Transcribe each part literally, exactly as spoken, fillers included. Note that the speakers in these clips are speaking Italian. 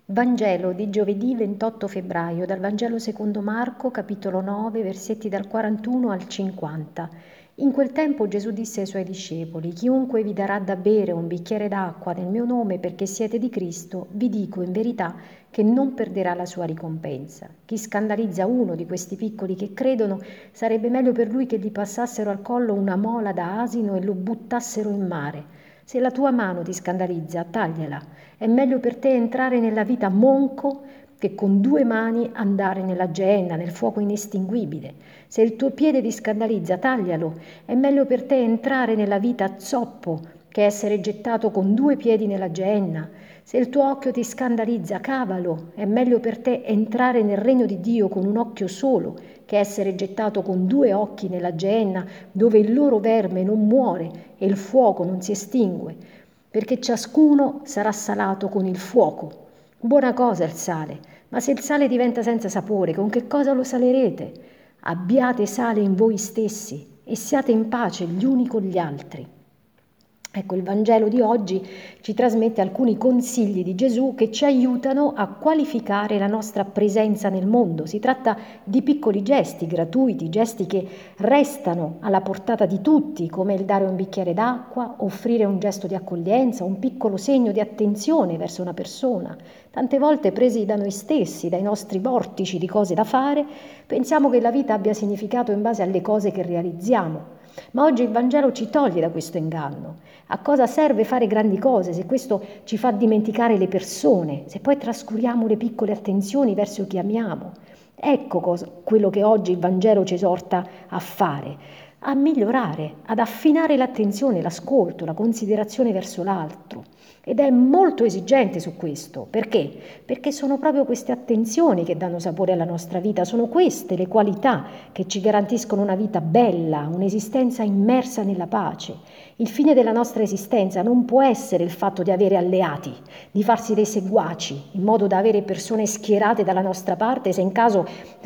Vangelo di giovedì ventotto febbraio, dal Vangelo secondo Marco, capitolo nove, versetti dal quarantuno al cinquanta. In quel tempo Gesù disse ai suoi discepoli: chiunque vi darà da bere un bicchiere d'acqua nel mio nome perché siete di Cristo, vi dico in verità che non perderà la sua ricompensa. Chi scandalizza uno di questi piccoli che credono, sarebbe meglio per lui che gli passassero al collo una mola da asino e lo buttassero in mare. Se la tua mano ti scandalizza, tagliala. È meglio per te entrare nella vita monco che con due mani andare nella geenna, nel fuoco inestinguibile. Se il tuo piede ti scandalizza, taglialo. È meglio per te entrare nella vita zoppo che essere gettato con due piedi nella geenna. Se il tuo occhio ti scandalizza, cavalo. È meglio per te entrare nel regno di Dio con un occhio solo che essere gettato con due occhi nella geenna, dove il loro verme non muore e il fuoco non si estingue, perché ciascuno sarà salato con il fuoco. Buona cosa il sale, ma se il sale diventa senza sapore, con che cosa lo salerete? Abbiate sale in voi stessi e siate in pace gli uni con gli altri. Ecco, il Vangelo di oggi ci trasmette alcuni consigli di Gesù che ci aiutano a qualificare la nostra presenza nel mondo. Si tratta di piccoli gesti gratuiti, gesti che restano alla portata di tutti, come il dare un bicchiere d'acqua, offrire un gesto di accoglienza, un piccolo segno di attenzione verso una persona. Tante volte, presi da noi stessi, dai nostri vortici di cose da fare, pensiamo che la vita abbia significato in base alle cose che realizziamo. Ma oggi il Vangelo ci toglie da questo inganno. A cosa serve fare grandi cose se questo ci fa dimenticare le persone, se poi trascuriamo le piccole attenzioni verso chi amiamo? Ecco cosa, quello che oggi il Vangelo ci esorta a fare, a migliorare, ad affinare l'attenzione, l'ascolto, la considerazione verso l'altro. Ed è molto esigente su questo. Perché? Perché sono proprio queste attenzioni che danno sapore alla nostra vita, sono queste le qualità che ci garantiscono una vita bella, un'esistenza immersa nella pace. Il fine della nostra esistenza non può essere il fatto di avere alleati, di farsi dei seguaci, in modo da avere persone schierate dalla nostra parte se in caso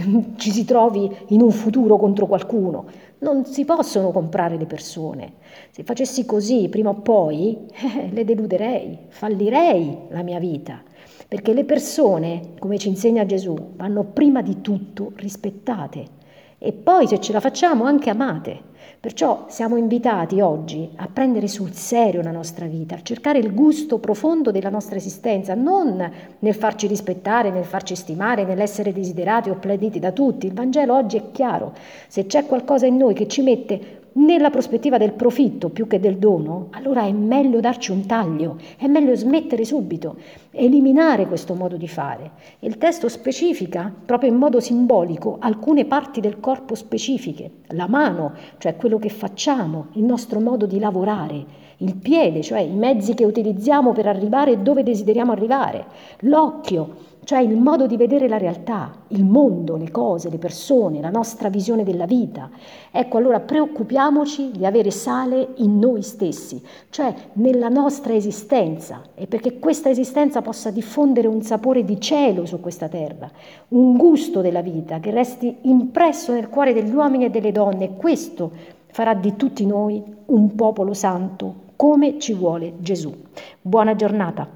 ci si trovi in un futuro contro qualcuno. Non si possono comprare le persone. Se facessi così, prima o poi, eh, le deluderei, fallirei la mia vita. Perché le persone, come ci insegna Gesù, vanno prima di tutto rispettate e poi, se ce la facciamo, anche amate. Perciò siamo invitati oggi a prendere sul serio la nostra vita, a cercare il gusto profondo della nostra esistenza, non nel farci rispettare, nel farci stimare, nell'essere desiderati o applauditi da tutti. Il Vangelo oggi è chiaro: se c'è qualcosa in noi che ci mette nella prospettiva del profitto più che del dono, allora è meglio darci un taglio, è meglio smettere subito, eliminare questo modo di fare. Il testo specifica, proprio in modo simbolico, alcune parti del corpo specifiche: la mano, cioè quello che facciamo, il nostro modo di lavorare; il piede, cioè i mezzi che utilizziamo per arrivare dove desideriamo arrivare; l'occhio, cioè il modo di vedere la realtà, il mondo, le cose, le persone, la nostra visione della vita. Ecco, allora preoccupiamoci di avere sale in noi stessi, cioè nella nostra esistenza, e perché questa esistenza possa diffondere un sapore di cielo su questa terra, un gusto della vita che resti impresso nel cuore degli uomini e delle donne, e questo farà di tutti noi un popolo santo, come ci vuole Gesù. Buona giornata.